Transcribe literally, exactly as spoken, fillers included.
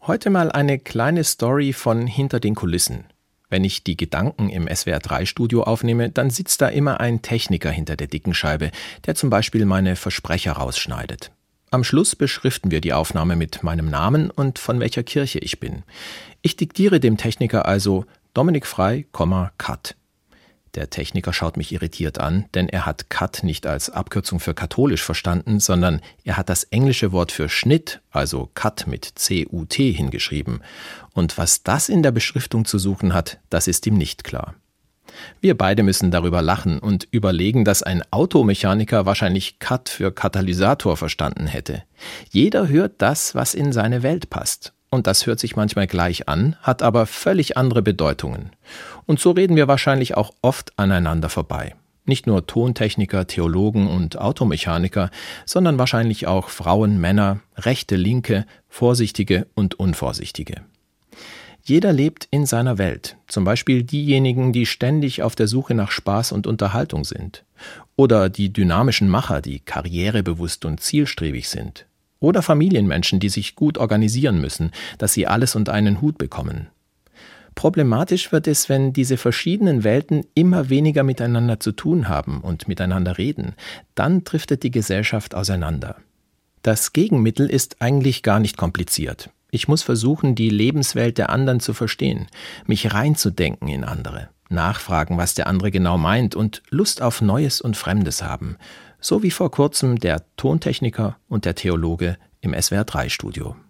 Heute mal eine kleine Story von hinter den Kulissen. Wenn ich die Gedanken im S W R drei Studio aufnehme, dann sitzt da immer ein Techniker hinter der dicken Scheibe, der zum Beispiel meine Versprecher rausschneidet. Am Schluss beschriften wir die Aufnahme mit meinem Namen und von welcher Kirche ich bin. Ich diktiere dem Techniker also Dominik Frei, Cut. Der Techniker schaut mich irritiert an, denn er hat Cut nicht als Abkürzung für katholisch verstanden, sondern er hat das englische Wort für Schnitt, also Cut mit C U T, hingeschrieben. Und was das in der Beschriftung zu suchen hat, das ist ihm nicht klar. Wir beide müssen darüber lachen und überlegen, dass ein Automechaniker wahrscheinlich Cut für Katalysator verstanden hätte. Jeder hört das, was in seine Welt passt. Und das hört sich manchmal gleich an, hat aber völlig andere Bedeutungen. Und so reden wir wahrscheinlich auch oft aneinander vorbei. Nicht nur Tontechniker, Theologen und Automechaniker, sondern wahrscheinlich auch Frauen, Männer, Rechte, Linke, Vorsichtige und Unvorsichtige. Jeder lebt in seiner Welt, zum Beispiel diejenigen, die ständig auf der Suche nach Spaß und Unterhaltung sind. Oder die dynamischen Macher, die karrierebewusst und zielstrebig sind. Oder Familienmenschen, die sich gut organisieren müssen, dass sie alles unter einen Hut bekommen. Problematisch wird es, wenn diese verschiedenen Welten immer weniger miteinander zu tun haben und miteinander reden. Dann driftet die Gesellschaft auseinander. Das Gegenmittel ist eigentlich gar nicht kompliziert. Ich muss versuchen, die Lebenswelt der anderen zu verstehen, mich reinzudenken in andere, nachfragen, was der andere genau meint und Lust auf Neues und Fremdes haben. So wie vor kurzem der Tontechniker und der Theologe im S W R drei Studio.